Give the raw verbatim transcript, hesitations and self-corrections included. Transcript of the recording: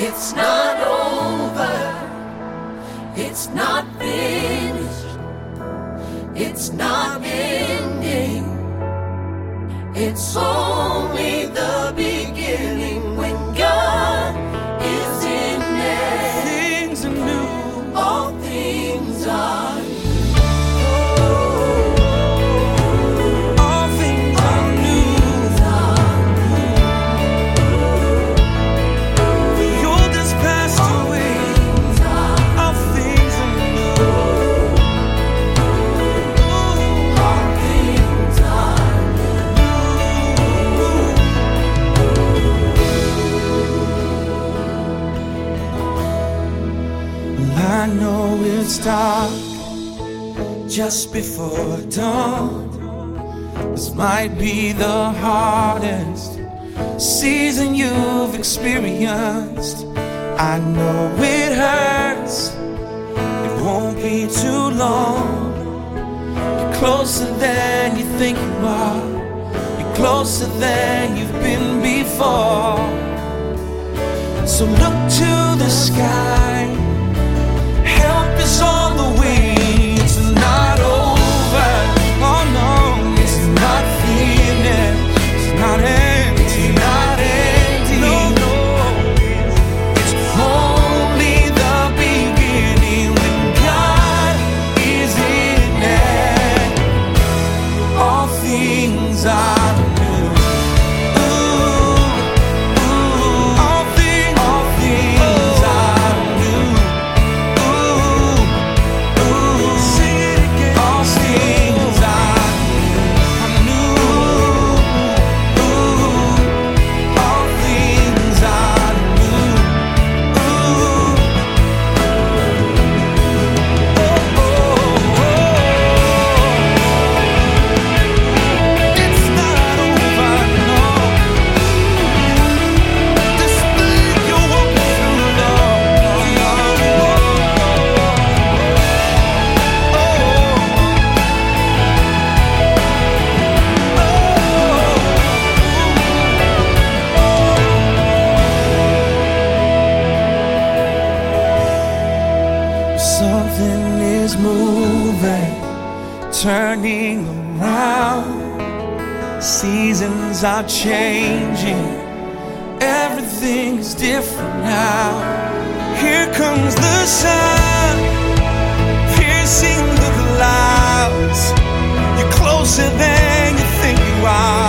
It's not over, it's not finished, it's not ending, it's only the beginning. When God is in there, things are new, all things are new. I know it's dark just before dawn. This might be the hardest season you've experienced. I know it hurts, it won't be too long. You're closer than you think you are, you're closer than you've been before. So look to the sky, help is on the way. It's not over, oh no, it's not finished, it's not empty, not empty, no, no. It's only the beginning. When God is in there, all things are new. Ooh, ooh, all things, all things are new. Something is moving, turning around. Seasons are changing, everything is different now. Here comes the sun, piercing the clouds. You're closer than you think you are.